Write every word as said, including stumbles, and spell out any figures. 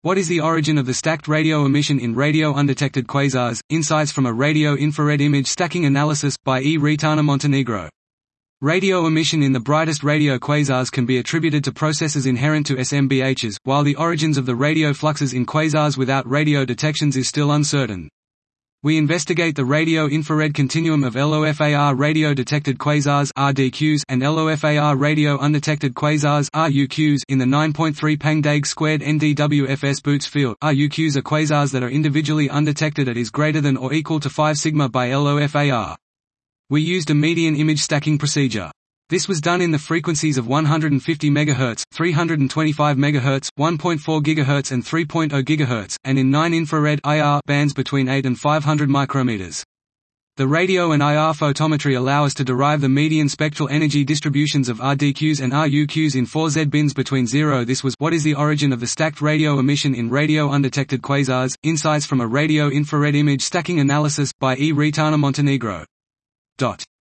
What is the origin of the stacked radio emission in radio undetected quasars? Insights from a radio-infrared image stacking analysis, by E. Retana Montenegro. Radio emission in the brightest radio quasars can be attributed to processes inherent to S M B Hs, while the origins of the radio fluxes in quasars without radio detections is still uncertain. We investigate the radio-infrared continuum of LOFAR radio-detected quasars (R D Qs) and LOFAR radio-undetected quasars (R U Qs) in the nine point three Pangdague squared N D W F S Boots field. R U Qs are quasars that are individually undetected at is greater than or equal to five sigma by LOFAR. We used a median image stacking procedure. This was done in the frequencies of one hundred fifty megahertz, three hundred twenty-five megahertz, one point four gigahertz and three point zero gigahertz, and in nine infrared I R bands between eight and five hundred micrometers. The radio and I R photometry allow us to derive the median spectral energy distributions of R D Qs and R U Qs in four Z bins between zero. This was what is the origin of the stacked radio emission in radio undetected quasars? Insights from a radio-infrared image stacking analysis, by E. Retana Montenegro. Dot.